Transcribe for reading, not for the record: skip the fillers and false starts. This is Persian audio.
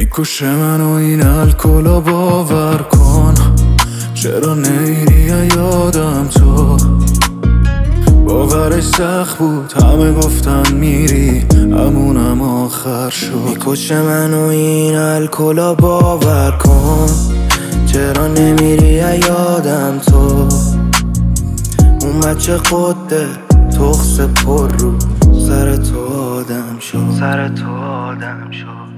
میکشه منو این الکلا، باور کن. چرا نمیری یادم تو؟ باورش سخت بود، همه گفتن میری، همونم آخر شد. میکشه منو این الکلا، باور کن. چرا نمیری یادم تو؟ اون بچه خودت تخص پر رو سر تو آدم شد.